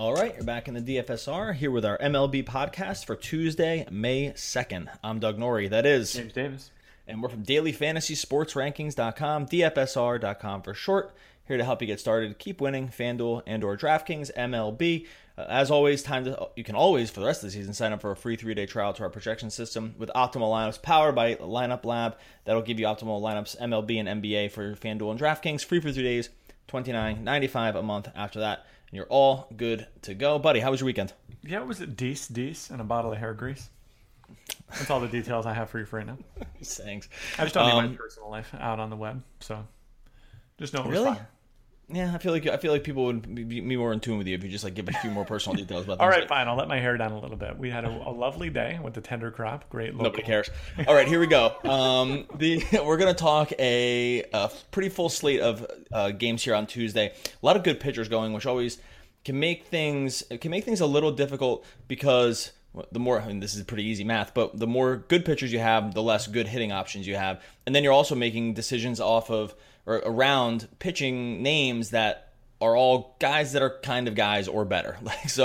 All right, you're back in the DFSR here with our MLB podcast for Tuesday, May 2nd. I'm Doug Norrie, that is James Davis. And we're from dailyfantasysportsrankings.com, DFSR.com for short, here to help you get started. Keep winning, FanDuel and or DraftKings, MLB. As always, you can always, for the rest of the season, sign up for a free 3-day trial to our projection system with optimal lineups powered by Lineup Lab. That'll give you optimal lineups, MLB and NBA for FanDuel and DraftKings, free for 3 days, $29.95 a month after that. And you're all good to go. Buddy, how was your weekend? Yeah, it was a Deece, and a bottle of hair grease. That's all the details I have for you for right now. Thanks. I just don't need my personal life out on the web, so just know it was really fine. Yeah, I feel like people would be more in tune with you if you just give a few more personal details about. All right, fine. I'll let my hair down a little bit. We had a lovely day with the tender crop. Great. Local. Nobody cares. All right, here we go. We're gonna talk a pretty full slate of games here on Tuesday. A lot of good pitchers going, which always can make things a little difficult because the more, this is pretty easy math, but the more good pitchers you have, the less good hitting options you have, and then you're also making decisions off of or around pitching names that are all guys that are kind of guys or better.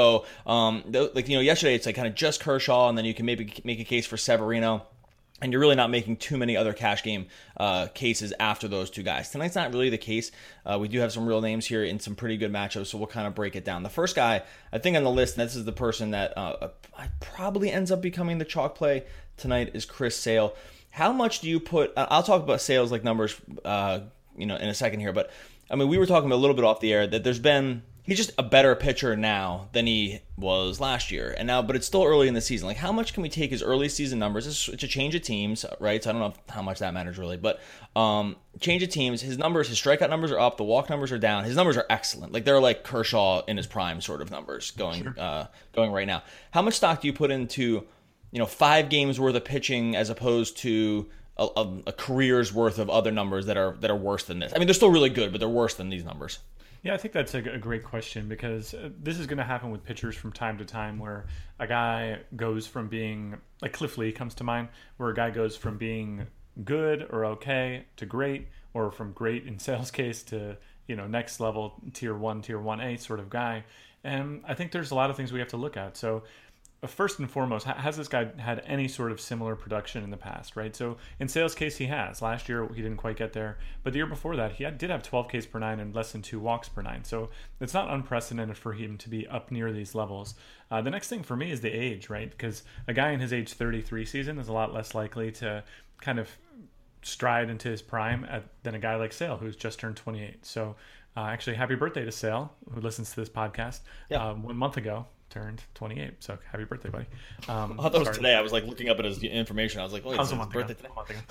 Yesterday it's kind of just Kershaw, and then you can maybe make a case for Severino, and you're really not making too many other cash game cases after those two guys. Tonight's not really the case. We do have some real names here in some pretty good matchups, so we'll kind of break it down. The first guy, I think on the list, and this is the person that probably ends up becoming the chalk play tonight, is Chris Sale. How much do you put, I'll talk about Sale's numbers in a second here, but I mean, we were talking a little bit off the air that he's just a better pitcher now than he was last year, but it's still early in the season. How much can we take his early season numbers? It's a change of teams, right? So I don't know how much that matters really, but change of teams. His numbers, his strikeout numbers are up, the walk numbers are down. His numbers are excellent. They're like Kershaw in his prime sort of numbers going right now. How much stock do you put into 5 games worth of pitching as opposed to a career's worth of other numbers that are worse than this? I mean, they're still really good, but they're worse than these numbers. Yeah, I think that's a great question, because this is going to happen with pitchers from time to time, where a guy goes from being, like Cliff Lee comes to mind, where a guy goes from being good or okay to great, or from great in Sale's case to next level tier 1, tier 1A sort of guy. And I think there's a lot of things we have to look at. So first and foremost, has this guy had any sort of similar production in the past, right? So in Sale's case, he has. Last year, he didn't quite get there. But the year before that, he did have 12 Ks per 9 and less than 2 walks per 9. So it's not unprecedented for him to be up near these levels. The next thing for me is the age, right? Because a guy in his age 33 season is a lot less likely to kind of stride into his prime than a guy like Sale, who's just turned 28. So actually, happy birthday to Sale, who listens to this podcast. 1 month ago. Turned 28, so happy birthday, buddy. I thought that was today. I was looking up at his information. I was like, "Oh, it's his birthday today."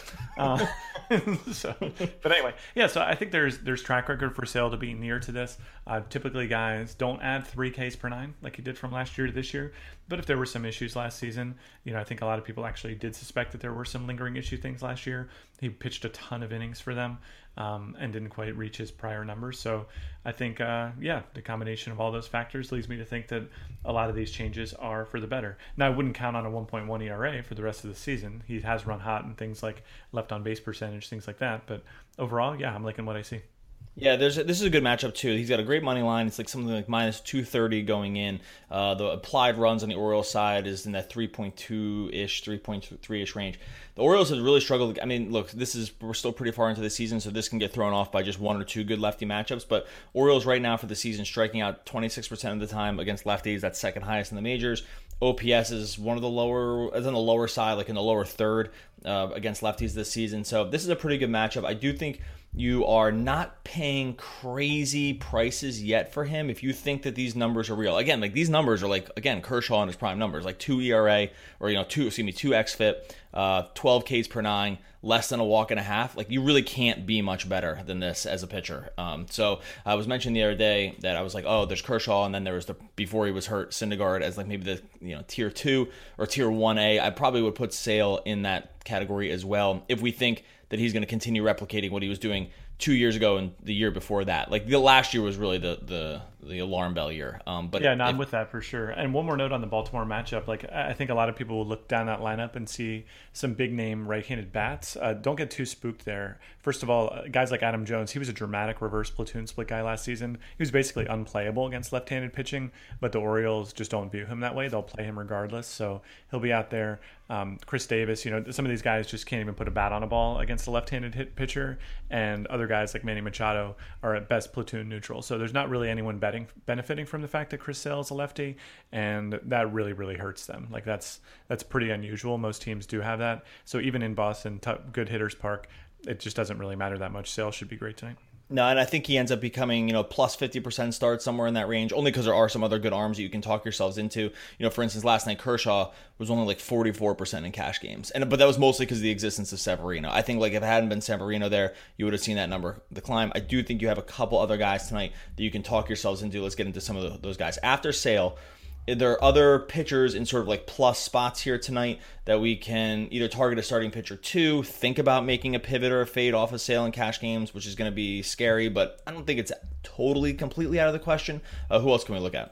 But anyway, yeah. So I think there's track record for Sale to be near to this. Typically, guys don't add 3 Ks per 9 like he did from last year to this year. But if there were some issues last season, I think a lot of people actually did suspect that there were some lingering issue things last year. He pitched a ton of innings for them and didn't quite reach his prior numbers. So I think, the combination of all those factors leads me to think that a lot of these changes are for the better. Now, I wouldn't count on a 1.1 ERA for the rest of the season. He has run hot in things like left on base percentage, things like that. But overall, I'm liking what I see. Yeah, this is a good matchup too. He's got a great money line. It's something like minus 230 going in. The applied runs on the Orioles side is in that 3.2-ish, 3.3-ish range. The Orioles have really struggled. I mean, look, we're still pretty far into the season, so this can get thrown off by just 1 or 2 good lefty matchups. But Orioles right now for the season striking out 26% of the time against lefties. That's second highest in the majors. OPS is on the lower side, like in the lower third against lefties this season. So this is a pretty good matchup. I do think you are not paying crazy prices yet for him if you think that these numbers are real. Again, these numbers are Kershaw and his prime numbers, 2 ERA or 2 xFIP, 12 Ks per 9, less than a walk and a half. You really can't be much better than this as a pitcher. So I was mentioning the other day that I was like, oh, there's Kershaw, and then there was before he was hurt, Syndergaard as maybe the tier 2 or tier 1A. I probably would put Sale in that category as well if we think that he's going to continue replicating what he was doing 2 years ago and the year before that. The last year was really the the alarm bell year. But yeah, no, I'm with that for sure. And one more note on the Baltimore matchup. Like, I think a lot of people will look down that lineup and see some big name right-handed bats. Don't get too spooked there. First of all, guys like Adam Jones, he was a dramatic reverse platoon split guy last season. He was basically unplayable against left-handed pitching, but the Orioles just don't view him that way. They'll play him regardless, so he'll be out there. Chris Davis, some of these guys just can't even put a bat on a ball against a left-handed hit pitcher, and other guys like Manny Machado are at best platoon neutral. So there's not really anyone benefiting from the fact that Chris Sale is a lefty, and that really, really hurts them. Like that's pretty unusual. Most teams do have that. So even in Boston, good hitters park, it just doesn't really matter that much. Sale should be great tonight. No, and I think he ends up becoming, plus 50% start somewhere in that range, only because there are some other good arms that you can talk yourselves into. For instance, last night Kershaw was only like 44% in cash games, but that was mostly because of the existence of Severino. I think like if it hadn't been Severino there, you would have seen that number decline. I do think you have a couple other guys tonight that you can talk yourselves into. Let's get into some of those guys. After Sale, there are other pitchers in sort of like plus spots here tonight that we can either target a starting pitcher to, think about making a pivot or a fade off of Sale in cash games, which is going to be scary, but I don't think it's totally completely out of the question. Who else can we look at?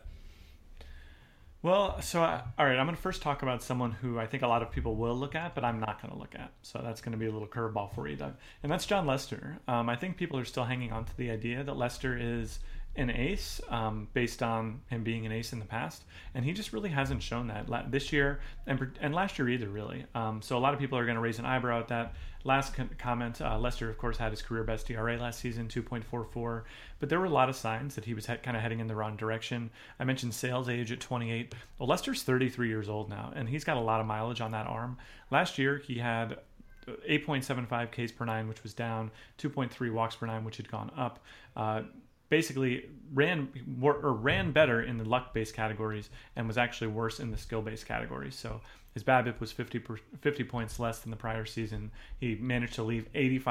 Well, all right, I'm going to first talk about someone who I think a lot of people will look at, but I'm not going to look at. So that's going to be a little curveball for you, Doug. And that's Jon Lester. I think people are still hanging on to the idea that Lester is an ace based on him being an ace in the past, and he just really hasn't shown that this year and last year either, really. So a lot of people are going to raise an eyebrow at that. Last comment, Lester, of course, had his career best ERA last season, 2.44, but there were a lot of signs that he was kind of heading in the wrong direction. I mentioned Sale's age at 28. Well, Lester's 33 years old now, and he's got a lot of mileage on that arm. Last year, he had 8.75 Ks per nine, which was down, 2.3 walks per nine, which had gone up. Basically ran better in the luck-based categories and was actually worse in the skill-based categories. So his BABIP was 50 points less than the prior season. He managed to leave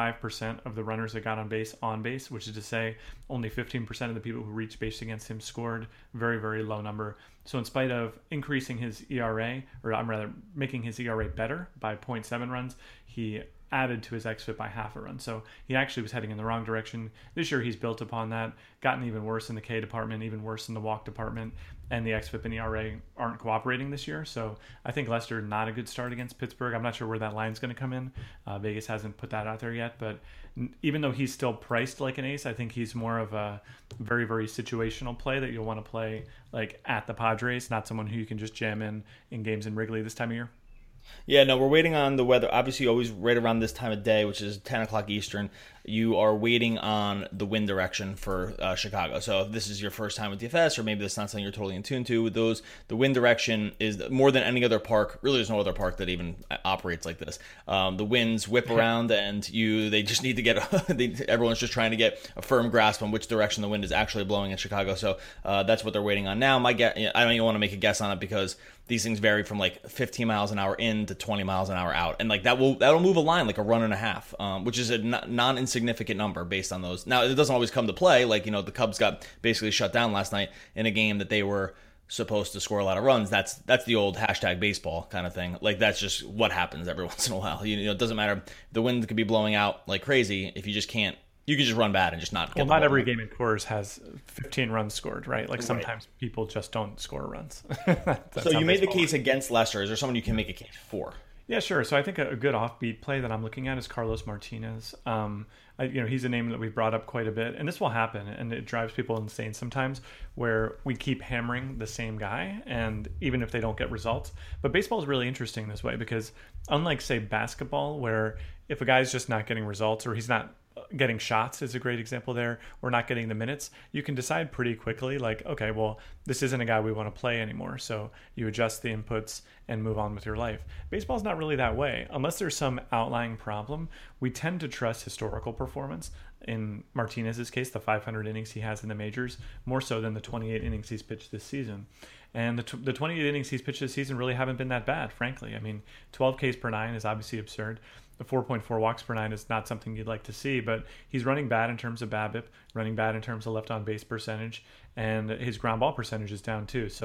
85% of the runners that got on base, which is to say only 15% of the people who reached base against him scored. Very, very low number. So in spite of increasing his ERA, or I'm rather making his ERA better by 0.7 runs, he added to his xFIP by half a run. So he actually was heading in the wrong direction. This year he's built upon that, gotten even worse in the K department, even worse in the walk department, and the xFIP and ERA aren't cooperating this year. So I think Lester, not a good start against Pittsburgh. I'm not sure where that line's going to come in. Vegas hasn't put that out there yet, but even though he's still priced like an ace, I think he's more of a very, very situational play that you'll want to play like at the Padres, not someone who you can just jam in games in Wrigley this time of year. Yeah, no, we're waiting on the weather. Obviously, always right around this time of day, which is 10 o'clock Eastern, you are waiting on the wind direction for Chicago. So if this is your first time with DFS, or maybe that's not something you're totally in tune to with those, the wind direction is more than any other park. Really, there's no other park that even operates like this. The winds whip around, and they just need to get, everyone's just trying to get a firm grasp on which direction the wind is actually blowing in Chicago. So that's what they're waiting on now. I don't even want to make a guess on it because these things vary from like 15 miles an hour in to 20 miles an hour out. And like that'll move a line like a run and a half, which is a non-insignificant number based on those. Now, it doesn't always come to play. Like, the Cubs got basically shut down last night in a game that they were supposed to score a lot of runs. That's the old hashtag baseball kind of thing. Like, that's just what happens every once in a while. It doesn't matter. The wind could be blowing out like crazy. If you just can't, you can just run bad and just not get the ball. Not every game in Coors has 15 runs scored, right? Like sometimes people just don't score runs. So you made the case against Lester. Is there someone you can make a case for? Yeah, sure. So I think a good offbeat play that I'm looking at is Carlos Martinez. He's a name that we've brought up quite a bit, and this will happen, and it drives people insane sometimes, where we keep hammering the same guy, and even if they don't get results. But baseball is really interesting this way because, unlike, say, basketball, where if a guy's just not getting results or he's not getting shots is a great example there, or not getting the minutes, you can decide pretty quickly, like, okay, well, this isn't a guy we want to play anymore. So you adjust the inputs and move on with your life. Baseball's not really that way. Unless there's some outlying problem, we tend to trust historical performance. In Martinez's case, the 500 innings he has in the majors, more so than the 28 innings he's pitched this season. And the 28 innings he's pitched this season really haven't been that bad, frankly. I mean, 12 Ks per nine is obviously absurd. The 4.4 walks per nine is not something you'd like to see, but he's running bad in terms of BABIP, running bad in terms of left on base percentage, and his ground ball percentage is down too. So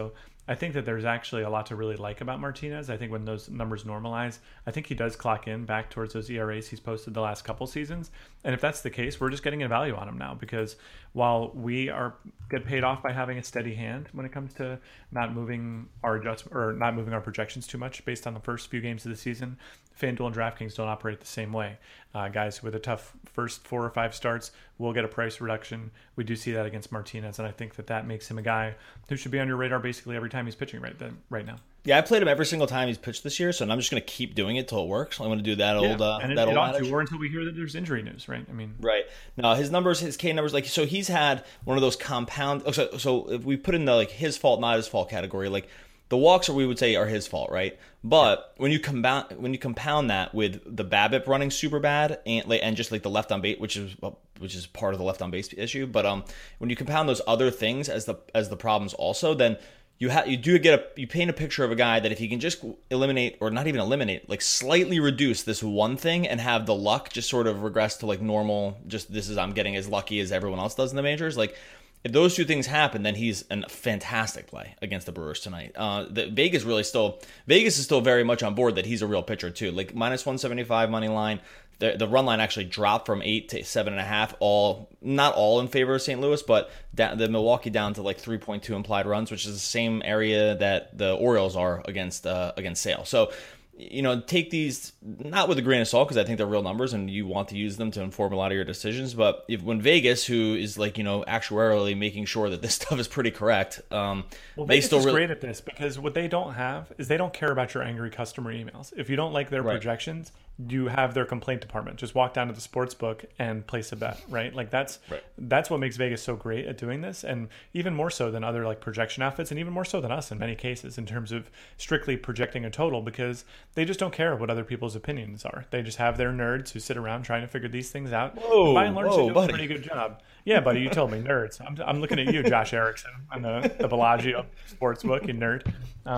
I think that there's actually a lot to really like about Martinez. I think when those numbers normalize, I think he does clock in back towards those ERAs he's posted the last couple seasons. And if that's the case, we're just getting a value on him now, because while we get paid off by having a steady hand when it comes to not moving our projections too much based on the first few games of the season, FanDuel and DraftKings don't operate the same way. Guys with a tough first 4 or 5 starts will get a price reduction. We do see that against Martinez, and I think that makes him a guy who should be on your radar basically every time he's pitching right now. Yeah, I played him every single time he's pitched this year, so I'm just going to keep doing it till it works. I'm going to do that old adage. Or until we hear that there's injury news, right? I mean, right. No, his K numbers, like, so he's had one of those compound. So if we put in the his fault, not his fault category, like the walks, we would say are his fault, right? But when you compound that with the BABIP running super bad and just like the left on base, which is part of the left on base issue, but when you compound those other things as the problems also, then you paint a picture of a guy that if he can just eliminate, or not even eliminate, like slightly reduce this one thing and have the luck just sort of regress to like normal, just I'm getting as lucky as everyone else does in the majors, like if those two things happen, then he's a fantastic play against the Brewers tonight. Vegas is still very much on board that he's a real pitcher too. Like -175 money line. The run line actually dropped from 8 to 7.5. Not all in favor of St. Louis, but the Milwaukee down to like 3.2 implied runs, which is the same area that the Orioles are against Sale. So, take these not with a grain of salt, because I think they're real numbers and you want to use them to inform a lot of your decisions. But when Vegas, who is actuarially making sure that this stuff is pretty correct, Vegas still is great at this, because what they don't have is they don't care about your angry customer emails. If you don't like their projections, you have their complaint department. Just walk down to the sports book and place a bet, right? Like that's what makes Vegas so great at doing this, and even more so than other like projection outfits, and even more so than us in many cases in terms of strictly projecting a total, because they just don't care what other people's opinions are. They just have their nerds who sit around trying to figure these things out. Whoa, by and large, they do a pretty good job. Yeah, buddy, you told me nerds. I'm looking at you, Josh Erickson, on the Bellagio Sportsbook, you nerd.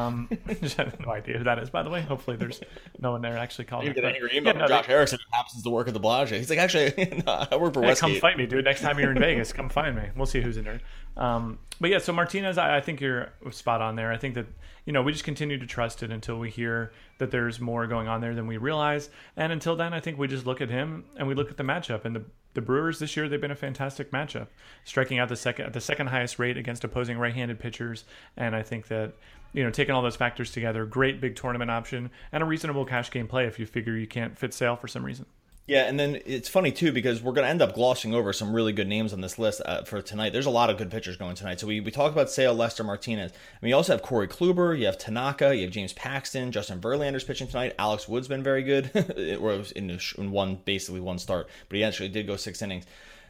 I just have no idea who that is, by the way. Hopefully there's no one there actually calling. You get an angry email from Josh Erickson who happens to work at the Bellagio. He's like, actually, no, I work for Westgate. Come fight me, dude. Next time you're in Vegas, come find me. We'll see who's a nerd. But yeah, so Martinez, I think you're spot on there. I think that, we just continue to trust it until we hear that there's more going on there than we realize. And until then, I think we just look at him and we look at the matchup. And the Brewers this year, they've been a fantastic matchup, striking out the second highest rate against opposing right-handed pitchers. And I think that, taking all those factors together, great big tournament option and a reasonable cash game play if you figure you can't fit Sale for some reason. Yeah, and then it's funny, too, because we're going to end up glossing over some really good names on this list for tonight. There's a lot of good pitchers going tonight. So we talked about Sale, Lester, Martinez. I mean, you also have Corey Kluber, you have Tanaka, you have James Paxton, Justin Verlander's pitching tonight. Alex Wood's been very good, or it was in basically one start, but he actually did go 6 innings.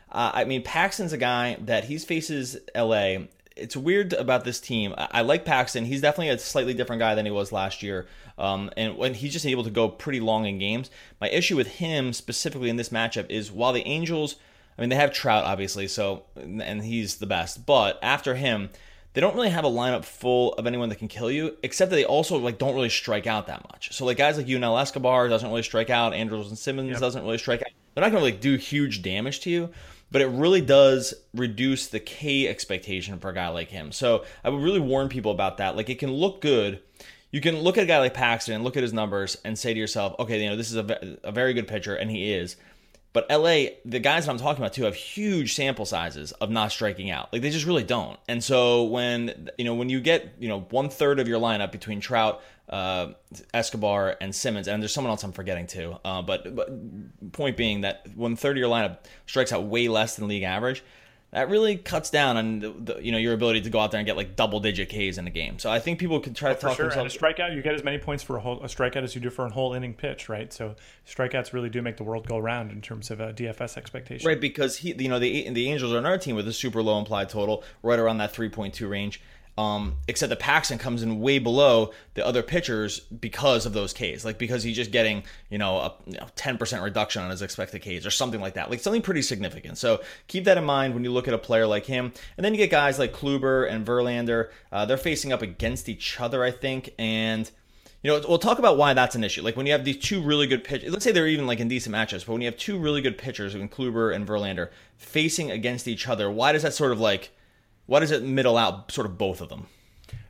I mean, Paxton's a guy that he faces L.A. It's weird about this team. I like Paxton. He's definitely a slightly different guy than he was last year. And when he's just able to go pretty long in games. My issue with him specifically in this matchup is while the Angels, I mean, they have Trout, obviously, and he's the best. But after him, they don't really have a lineup full of anyone that can kill you, except that they also don't really strike out that much. So guys like Yunel Escobar doesn't really strike out. Andrelton Simmons doesn't really strike out. They're not going to do huge damage to you. But it really does reduce the K expectation for a guy like him. So I would really warn people about that. Like, it can look good. You can look at a guy like Paxton and look at his numbers and say to yourself, okay, this is a very good pitcher, and he is. But LA, the guys that I'm talking about too, have huge sample sizes of not striking out. Like, they just really don't. And so when you get 1/3 of your lineup between Trout, Escobar, and Simmons, and there's someone else I'm forgetting too. But point being that 1/3 of your lineup strikes out way less than league average, that really cuts down on your ability to go out there and get double-digit Ks in a game. So I think people can try to talk themselves. And a strikeout, you get as many points for a strikeout as you do for a whole inning pitch, right? So strikeouts really do make the world go round in terms of a DFS expectation, right? Because the Angels are another team with a super low implied total, right around that 3.2 range. Except that Paxton comes in way below the other pitchers because of those Ks, because he's just getting a 10% reduction on his expected Ks or something like that, something pretty significant. So keep that in mind when you look at a player like him. And then you get guys like Kluber and Verlander. They're facing up against each other, I think, and we'll talk about why that's an issue. When you have these two really good pitchers, let's say they're even in decent matchups, but when you have two really good pitchers, in Kluber and Verlander, facing against each other, why does that why does it middle out sort of both of them?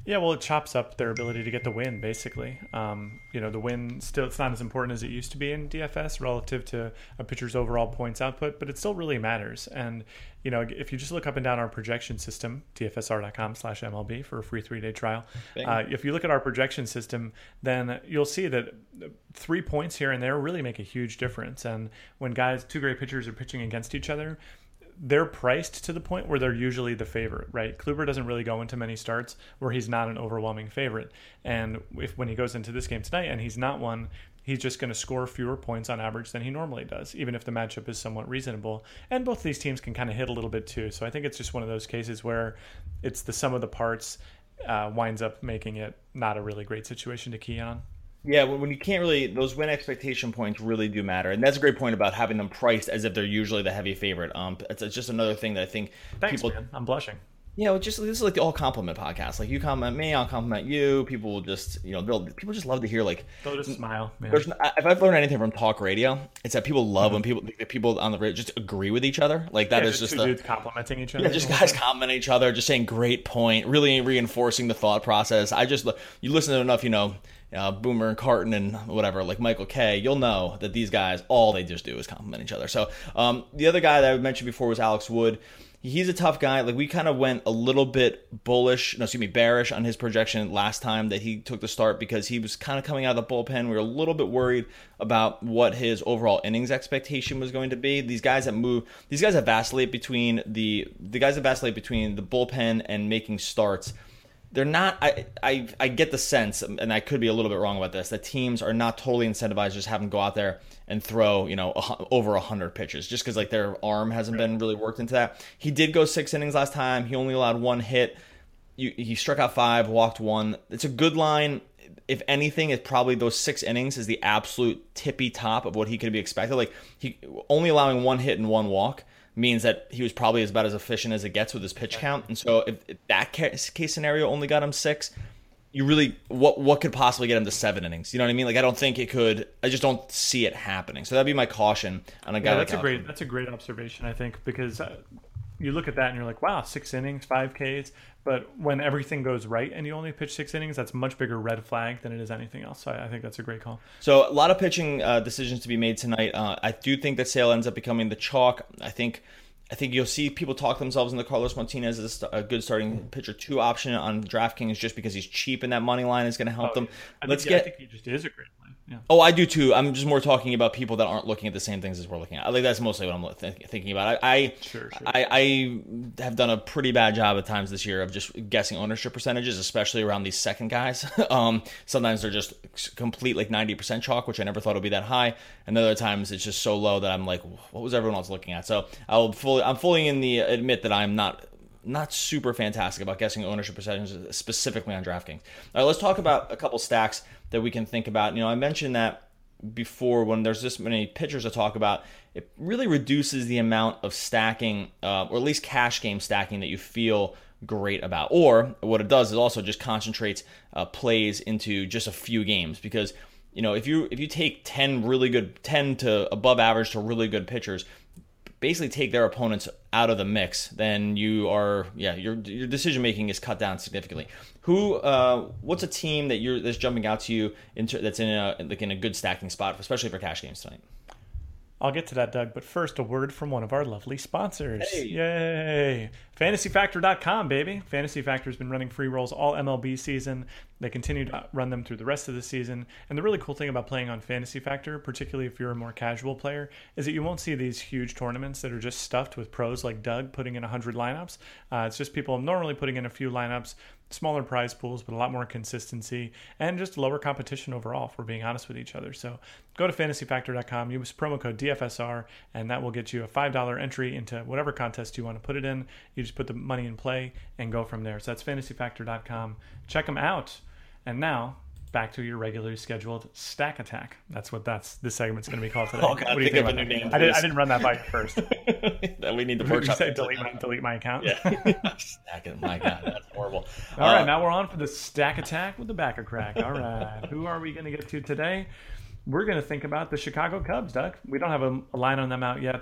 Yeah, well, it chops up their ability to get the win, basically. The win still, it's not as important as it used to be in DFS relative to a pitcher's overall points output, but it still really matters. And, if you just look up and down our projection system, dfsr.com/MLB for a free 3-day trial. If you look at our projection system, then you'll see that 3 points here and there really make a huge difference. And when two great pitchers are pitching against each other, they're priced to the point where they're usually the favorite, right? Kluber doesn't really go into many starts where he's not an overwhelming favorite. And when he goes into this game tonight and he's not one, he's just going to score fewer points on average than he normally does, even if the matchup is somewhat reasonable. And both these teams can kind of hit a little bit too. So I think it's just one of those cases where it's the sum of the parts winds up making it not a really great situation to key on. Yeah, when you can't really, those win expectation points really do matter. And that's a great point about having them priced as if they're usually the heavy favorite. It's just another thing that I think people... Man. I'm blushing. This is like the all compliment podcast. Like, you compliment me, I'll compliment you. People will just, people just love to hear, like... They'll just smile, man. If I've learned anything from talk radio, it's that people love when people on the radio just agree with each other. Like, that is just two dudes complimenting each other. Yeah, just guys complimenting each other, just saying great point, really reinforcing the thought process. You listen to enough, Boomer and Carton and whatever, like Michael Kay, you'll know that these guys, all they just do is compliment each other. So the other guy that I mentioned before was Alex Wood. He's a tough guy. Like, we kind of went a little bit bearish on his projection last time that he took the start because he was kind of coming out of the bullpen. We were a little bit worried about what his overall innings expectation was going to be. These guys that vacillate between the bullpen and making starts. They're not. I get the sense, and I could be a little bit wrong about this, that teams are not totally incentivized to just have them go out there and throw over 100 pitches just because like their arm hasn't been really worked into that. He did go 6 innings last time. He only allowed 1 hit. He struck out 5, walked 1. It's a good line. If anything, it's probably those 6 innings is the absolute tippy top of what he could be expected. Like, he only allowing 1 hit and 1 walk means that he was probably about as efficient as it gets with his pitch count. And so if that case scenario only got him 6, you really, what could possibly get him to 7 innings? You know what I mean? Like, I don't think it could. I just don't see it happening. So that'd be my caution on a guy like Alex. That's a great observation, I think, because you look at that and you're like, wow, 6 innings, 5 Ks. But when everything goes right and you only pitch 6 innings, that's a much bigger red flag than it is anything else. So I think that's a great call. So a lot of pitching decisions to be made tonight. I do think that Sale ends up becoming the chalk. I think you'll see people talk themselves into Carlos Martinez as a good starting pitcher 2 option on DraftKings just because he's cheap and that money line is going to help them. I think he just is a great play. Yeah. Oh, I do too. I'm just more talking about people that aren't looking at the same things as we're looking at. I think that's mostly what I'm thinking about. I have done a pretty bad job at times this year of just guessing ownership percentages, especially around these second guys. Sometimes they're just complete like 90% chalk, which I never thought would be that high, and other times it's just so low that I'm like, what was everyone else looking at? So I'm fully in the admit that I'm not super fantastic about guessing ownership percentages specifically on DraftKings. All right, let's talk about a couple stacks that we can think about. I mentioned that before when there's this many pitchers to talk about, it really reduces the amount of stacking, or at least cash game stacking that you feel great about. Or what it does is also just concentrates plays into just a few games because if you take 10 to above average to really good pitchers, basically take their opponents out of the mix, then your decision making is cut down significantly. What's a team that's jumping out to you that's in a good stacking spot, especially for cash games tonight? I'll get to that, Doug, but first a word from one of our lovely sponsors. Hey. Yay! FantasyFactor.com, baby. Fantasy Factor's been running free rolls all MLB season. They continue to run them through the rest of the season. And the really cool thing about playing on Fantasy Factor, particularly if you're a more casual player, is that you won't see these huge tournaments that are just stuffed with pros like Doug putting in 100 lineups. It's just people normally putting in a few lineups, smaller prize pools, but a lot more consistency and just lower competition overall, if we're being honest with each other. So go to fantasyfactor.com, use promo code DFSR, and that will get you a $5 entry into whatever contest you want to put it in. You just put the money in play and go from there. So that's fantasyfactor.com. Check them out. And now, back to your regularly scheduled Stack Attack. That's what this segment's going to be called today. Oh, God, what do you think of a new name? I didn't run that by you first. That we need to workshop. Delete my account. Yeah. Stack it. My God, that's horrible. All right, now we're on for the Stack Attack with the Backer Crack. All right, who are we going to get to today? We're going to think about the Chicago Cubs, Doug. We don't have a line on them out yet.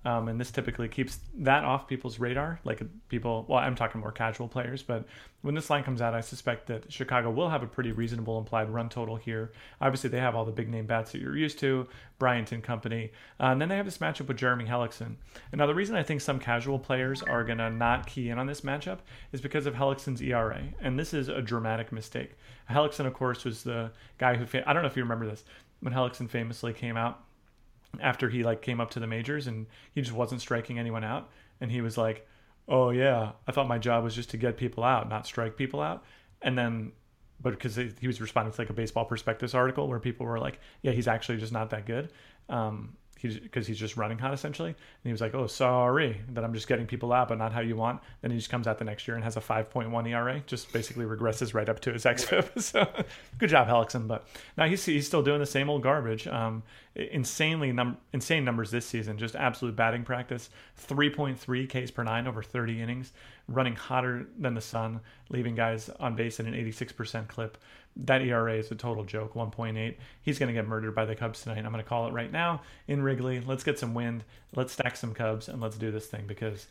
And this typically keeps that off people's radar. Like people, well, I'm talking more casual players, but when this line comes out, I suspect that Chicago will have a pretty reasonable implied run total here. Obviously, they have all the big name bats that you're used to, Bryant and company. And then they have this matchup with Jeremy Hellickson. And now the reason I think some casual players are going to not key in on this matchup is because of Hellickson's ERA. And this is a dramatic mistake. Hellickson, of course, was the guy who, I don't know if you remember this, when Hellickson famously came out after he came up to the majors and he just wasn't striking anyone out. And he was like, oh yeah, I thought my job was just to get people out, not strike people out. And then, but because he was responding to a Baseball Prospectus article where people were like, yeah, he's actually just not that good. Because he's just running hot essentially. And he was like, oh, sorry that I'm just getting people out, but not how you want. Then he just comes out the next year and has a 5.1 ERA, just basically regresses right up to his xFIP. So good job, Hellickson. But now he's still doing the same old garbage. Insane numbers this season, just absolute batting practice. 3.3 Ks per nine over 30 innings, running hotter than the sun, leaving guys on base at an 86% clip. That ERA is a total joke, 1.8. He's going to get murdered by the Cubs tonight. I'm going to call it right now in Wrigley. Let's get some wind. Let's stack some Cubs, and let's do this thing because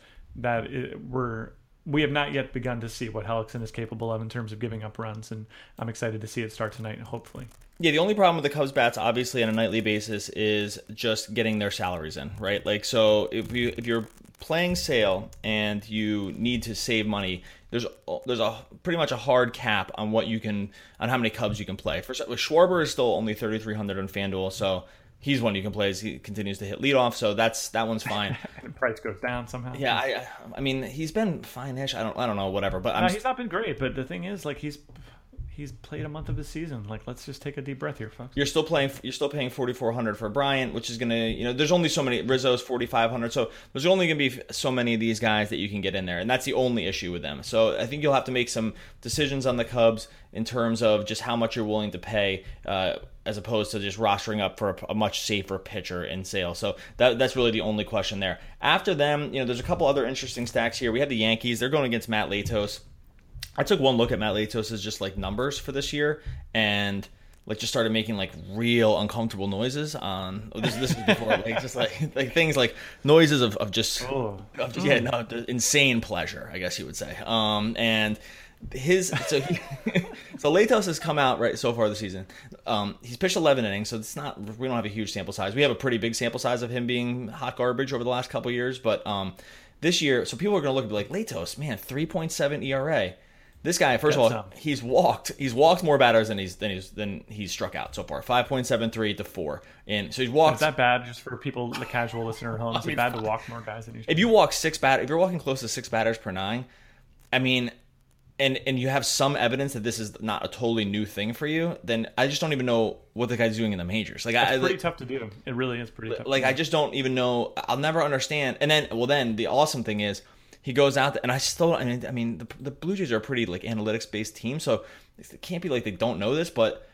we have not yet begun to see what Hellickson is capable of in terms of giving up runs, and I'm excited to see it start tonight, hopefully. Yeah, the only problem with the Cubs bats, obviously, on a nightly basis is just getting their salaries in, right? So if you're playing Sale and you need to save money, there's a pretty much a hard cap on on how many Cubs you can play. Schwarber is still only 3,300 on FanDuel, so he's one you can play as he continues to hit leadoff, so that one's fine. And price goes down somehow. Yeah, I mean he's been fine-ish. I don't know, whatever. But he's not been great. But the thing is, he's played a month of the season. Let's just take a deep breath here, folks. You're still paying $4,400 for Bryant, which is gonna, there's only so many. Rizzo's $4,500, so there's only gonna be so many of these guys that you can get in there, and that's the only issue with them. So I think you'll have to make some decisions on the Cubs in terms of just how much you're willing to pay, as opposed to just rostering up for a much safer pitcher in Sale. So that's really the only question there. After them, there's a couple other interesting stacks here. We have the Yankees. They're going against Matt Latos. I took one look at Matt Latos' just numbers for this year and just started making real uncomfortable noises on this is before just things like noises of insane pleasure, I guess you would say. And so Latos has come out right so far this season. He's pitched 11 innings, so we don't have a huge sample size. We have a pretty big sample size of him being hot garbage over the last couple of years, but this year, so people are going to look and be like, Latos, man, 3.7 ERA. This guy, first of all, he's walked more batters than he's struck out so far. 5.73 to 4, and so he's walked. Is that bad? Just for people, the casual listener at home, is it bad to walk more guys than you? If you're walking close to 6 batters per 9, I mean, and you have some evidence that this is not a totally new thing for you, then I just don't even know what the guy's doing in the majors. It's pretty tough to do. It really is pretty tough. I just don't even know. I'll never understand. And then the awesome thing is, he goes out, and the Blue Jays are a pretty analytics-based team, so it can't be like they don't know this. But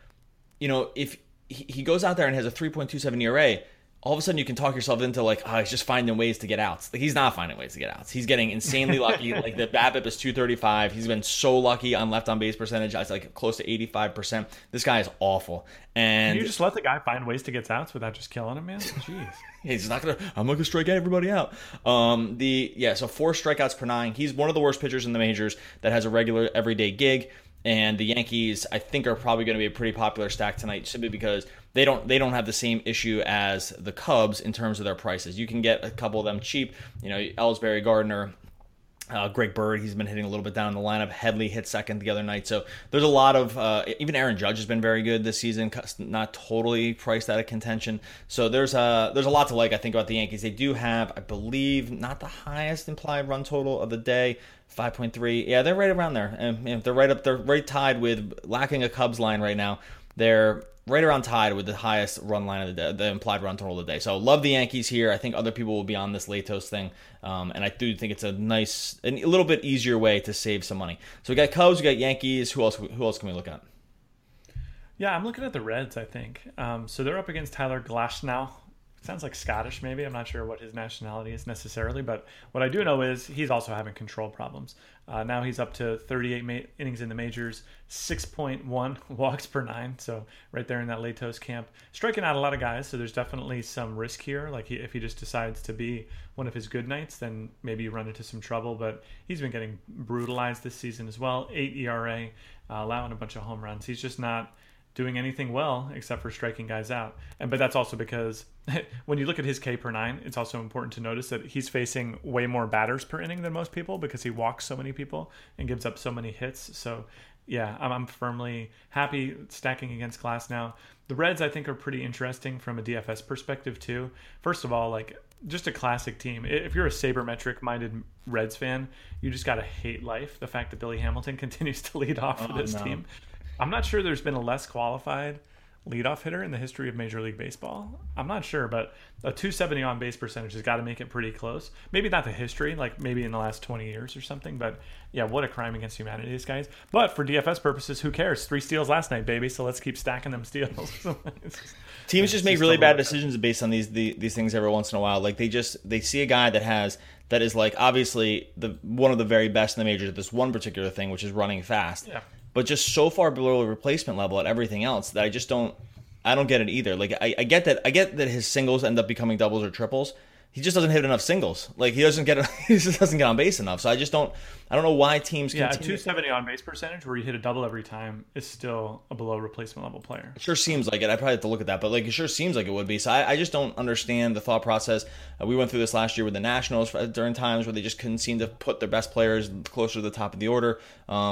if he goes out there and has a 3.27 ERA, all of a sudden you can talk yourself into he's just finding ways to get outs. He's not finding ways to get outs. He's getting insanely lucky. The BABIP is 235. He's been so lucky on left on base percentage. It's close to 85%. This guy is awful. And can you just let the guy find ways to get outs without just killing him, man? Jeez. I'm not gonna strike everybody out. So 4 strikeouts per 9. He's one of the worst pitchers in the majors that has a regular everyday gig. And the Yankees, I think, are probably going to be a pretty popular stack tonight, simply because they don't have the same issue as the Cubs in terms of their prices. You can get a couple of them cheap. Ellsbury, Gardner, Greg Bird, he's been hitting a little bit down in the lineup. Headley hit second the other night. So there's a lot of even Aaron Judge has been very good this season, not totally priced out of contention. So there's a lot to like, I think, about the Yankees. They do have, I believe, not the highest implied run total of the day. 5.3. Yeah, they're right around there. And they're right up. They're right tied with, lacking a Cubs line right now. They're right around tied with the highest run line of the day, the implied run total of the day. So love the Yankees here. I think other people will be on this Latos thing. And I do think it's a little bit easier way to save some money. So we got Cubs, we got Yankees. Who else can we look at? Yeah, I'm looking at the Reds, I think. So they're up against Tyler Glasnow. sounds like Scottish maybe. I'm not sure what his nationality is necessarily, but what I do know is he's also having control problems. Now he's up to 38 innings in the majors, 6.1 walks per 9, so right there in that Latos camp. Striking out a lot of guys, so there's definitely some risk here. Like if he just decides to be one of his good nights, then maybe you run into some trouble, but he's been getting brutalized this season as well. 8 ERA, allowing a bunch of home runs. He's just not doing anything well except for striking guys out. But that's also because when you look at his K per 9, it's also important to notice that he's facing way more batters per inning than most people because he walks so many people and gives up so many hits. So yeah, I'm firmly happy stacking against Glasnow. The Reds, I think, are pretty interesting from a DFS perspective too. First of all, like just a classic team. If you're a sabermetric-minded Reds fan, you just got to hate life. The fact that Billy Hamilton continues to lead off for this team. I'm not sure there's been a less qualified leadoff hitter in the history of Major League Baseball. I'm not sure, but a 270 on base percentage has got to make it pretty close. Maybe not the history, like maybe in the last 20 years or something, but yeah, what a crime against humanity, these guys. But for DFS purposes, who cares? 3 steals last night, baby, so let's keep stacking them steals. Teams just make really bad decisions based on these things every once in a while. Like they see a guy that is like obviously one of the very best in the majors at this one particular thing, which is running fast. Yeah. But just so far below the replacement level at everything else that I don't get it either. Like I get that his singles end up becoming doubles or triples. He just doesn't hit enough singles. Like he just doesn't get on base enough. So I don't know why teams continue. A 270 on base percentage where you hit a double every time is still a below replacement level player. It sure seems like it. I probably have to look at that, but like it sure seems like it would be. So I just don't understand the thought process. We went through this last year with the Nationals during times where they just couldn't seem to put their best players closer to the top of the order.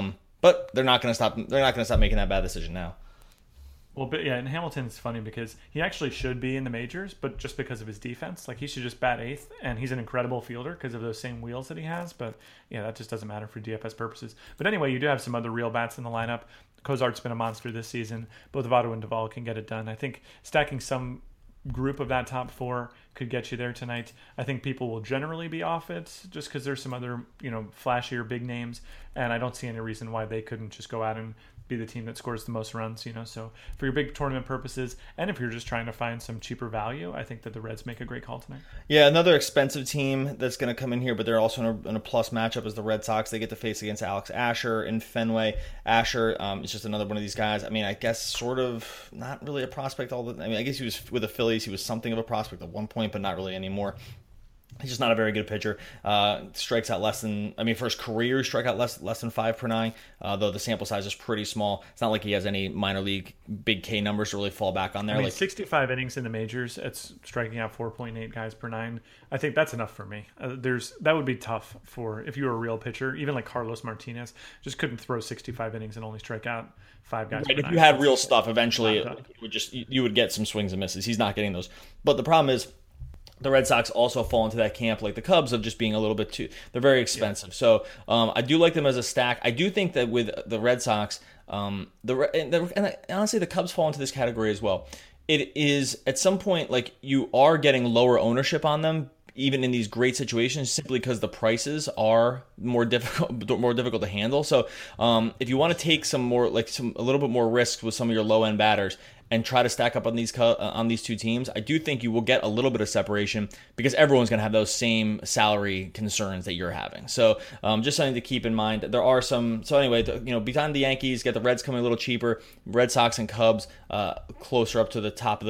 But they're not going to stop. They're not going to stop making that bad decision now. Well, but yeah, and Hamilton's funny because he actually should be in the majors, but just because of his defense, like he should just bat 8th, and he's an incredible fielder because of those same wheels that he has. But yeah, that just doesn't matter for DFS purposes. But anyway, you do have some other real bats in the lineup. Cozart's been a monster this season. Both Votto and Duvall can get it done. I think stacking some group of that top 4 could get you there tonight. I think people will generally be off it just because there's some other, flashier big names, and I don't see any reason why they couldn't just go out and be the team that scores the most runs, So for your big tournament purposes, and if you're just trying to find some cheaper value, I think that the Reds make a great call tonight. Yeah, another expensive team that's going to come in here, but they're also in a plus matchup is the Red Sox. They get to face against Alex Asher in Fenway. Asher is just another one of these guys. I mean, I guess sort of not really a prospect I guess he was with the Phillies. He was something of a prospect at one point, but not really anymore. He's just not a very good pitcher. Strikes out for his career, strike out less than 5 per 9, though the sample size is pretty small. It's not like he has any minor league big K numbers to really fall back on there. 65 innings in the majors, it's striking out 4.8 guys per 9. I think that's enough for me. That would be tough for if you were a real pitcher. Even like Carlos Martinez just couldn't throw 65 innings and only strike out 5 guys per 9. If you had real stuff, eventually you would get some swings and misses. He's not getting those. But the problem is, the Red Sox also fall into that camp like the Cubs of just being a little bit they're very expensive. Yeah. So I do like them as a stack. I do think that with the Red Sox, and honestly the Cubs fall into this category as well. It is at some point like you are getting lower ownership on them even in these great situations simply because the prices are more difficult to handle. So if you want to take a little bit more risk with some of your low end batters and try to stack up on these two teams, I do think you will get a little bit of separation because everyone's going to have those same salary concerns that you're having. So just something to keep in mind. There are some. So anyway, behind the Yankees, get the Reds coming a little cheaper. Red Sox and Cubs closer up to the top of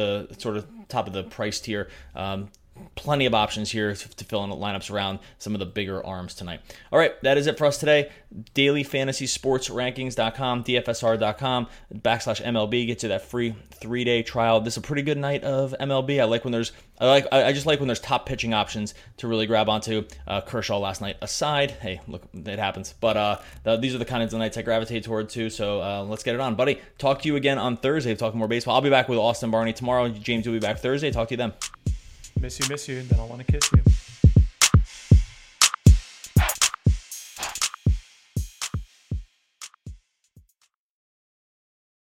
the price tier. Plenty of options here to fill in the lineups around some of the bigger arms tonight. All right, that is it for us today. DailyFantasySportsRankings.com, DFSR.com, /MLB gets you that free 3-day trial. This is a pretty good night of MLB. I just like when there's top pitching options to really grab onto. Kershaw last night aside, hey, look, it happens. But these are the kinds of nights I gravitate toward too. So let's get it on, buddy. Talk to you again on Thursday. Talk more baseball. I'll be back with Austin Barney tomorrow. James will be back Thursday. Talk to you then. Miss you, then I'll want to kiss you.